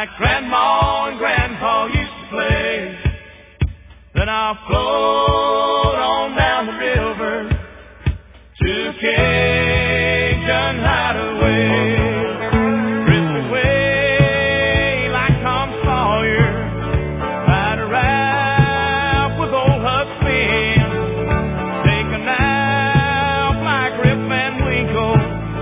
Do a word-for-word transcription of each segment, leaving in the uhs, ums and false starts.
like Grandma and Grandpa used to play. Then I'll float on down the river to Cajun Hideaway. Drift away like Tom Sawyer, ride a rap with old Huck Finn, take a nap like Rip Van Winkle,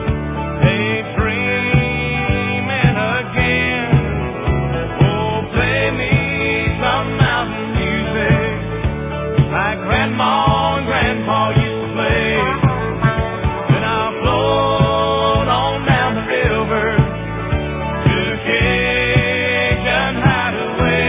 daydreaming again. Oh, play me some mountain music like Grandma and Grandpa used to play. Then I'll float on down the river to Cajun Hideaway.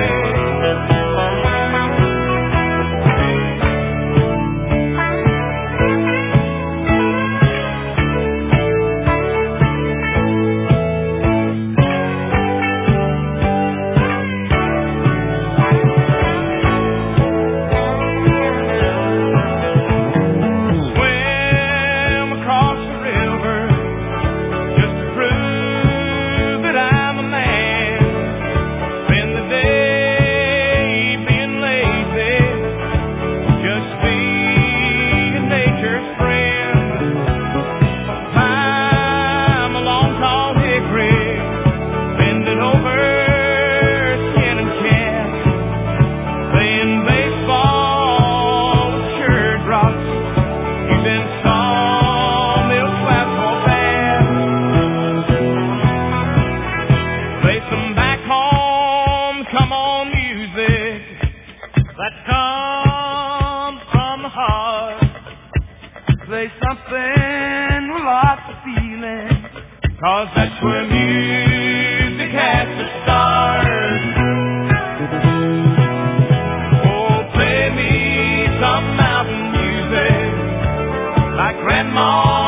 Swim across the river just to prove that I'm a man. Spend the day being lazy, just being nature's friend. Climb a long tall hickory, bend it over skin and cat, playing baseball with church rocks, using sawmill slats for bats. Play some back home, come on music that comes from the heart. Play something with lots of feeling, 'cause that's where music has to start. Oh, play me some mountain music like Grandma